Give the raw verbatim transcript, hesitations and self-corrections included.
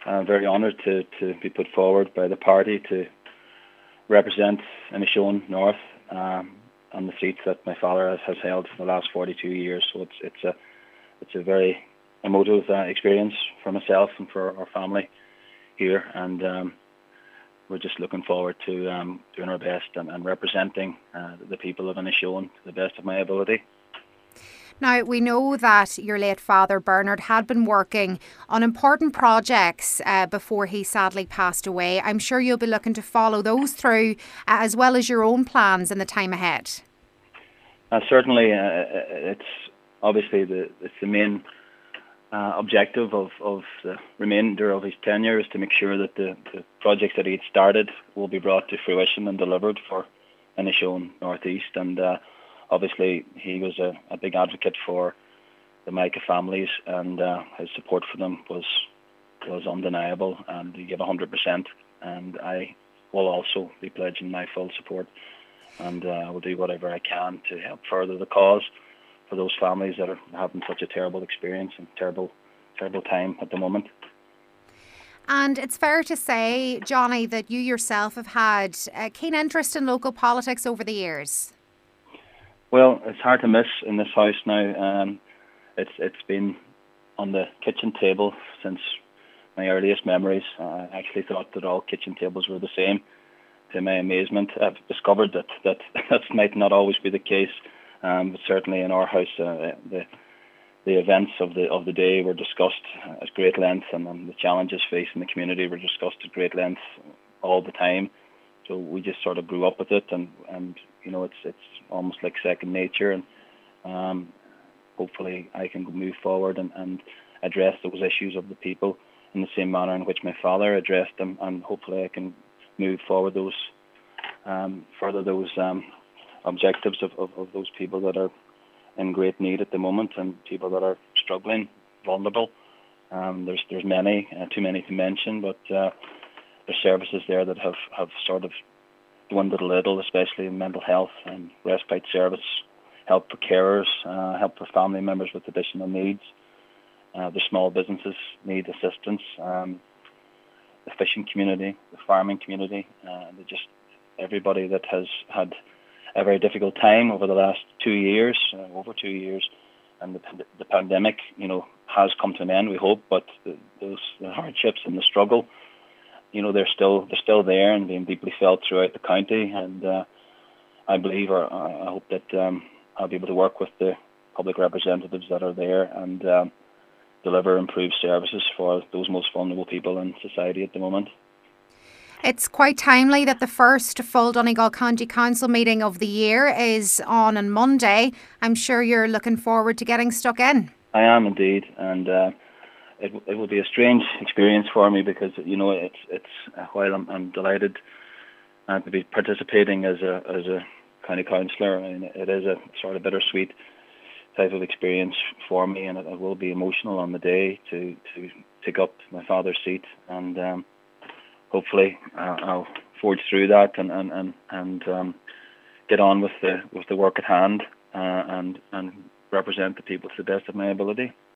I'm very honoured to, to be put forward by the party to represent Inishowen North um, on the seats that my father has, has held for the last forty-two years. So it's it's a it's a very emotive uh, experience for myself and for our family here, and um, we're just looking forward to um, doing our best and, and representing uh, the people of Inishowen to the best of my ability. Now, we know that your late father, Bernard, had been working on important projects uh, before he sadly passed away. I'm sure you'll be looking to follow those through, uh, as well as your own plans in the time ahead. Uh, certainly, uh, it's obviously the it's the main uh, objective of, of the remainder of his tenure is to make sure that the, the projects that he had started will be brought to fruition and delivered for Inishowen North East. And uh, obviously, he was a, a big advocate for the Micah families, and uh, his support for them was was undeniable, and he gave one hundred percent. And I will also be pledging my full support, and uh, I will do whatever I can to help further the cause for those families that are having such a terrible experience and terrible, terrible time at the moment. And it's fair to say, Johnny, that you yourself have had a keen interest in local politics over the years. Well, it's hard to miss in this house now. Um, it's it's been on the kitchen table since my earliest memories. Uh, I actually thought that all kitchen tables were the same. To my amazement, I've discovered that that, that might not always be the case. Um, but certainly in our house, uh, the the events of the of the day were discussed at great length, and, and the challenges facing the community were discussed at great length all the time. So we just sort of grew up with it, and, and you know, it's it's almost like second nature. And um, hopefully, I can move forward and, and address those issues of the people in the same manner in which my father addressed them, and hopefully, I can move forward those um, further those um, objectives of, of, of those people that are in great need at the moment, and people that are struggling, vulnerable. Um, there's there's many, uh, too many to mention, but uh, there's services there that have, have sort of dwindled a little, especially in mental health and respite service, help for carers, uh, help for family members with additional needs. Uh, the small businesses need assistance. Um, the fishing community, the farming community, uh, just everybody that has had a very difficult time over the last two years, uh, over two years, and the, the pandemic, you know, has come to an end. We hope, but the, those the hardships and the struggle, you know, they're still they're still there and being deeply felt throughout the county. And uh, I believe, or I hope that um, I'll be able to work with the public representatives that are there and um, deliver improved services for those most vulnerable people in society at the moment. It's quite timely that the first full Donegal County Council meeting of the year is on on Monday. I'm sure you're looking forward to getting stuck in. I am indeed, and uh, it it will be a strange experience for me because, you know, it's it's uh, while I'm, I'm delighted uh, to be participating as a as a county councillor, I mean, it is a sort of bittersweet type of experience for me, and it, it will be emotional on the day to to take up my father's seat, and um, hopefully uh, I'll forge through that and and and, and um, get on with the with the work at hand uh, and and represent the people to the best of my ability.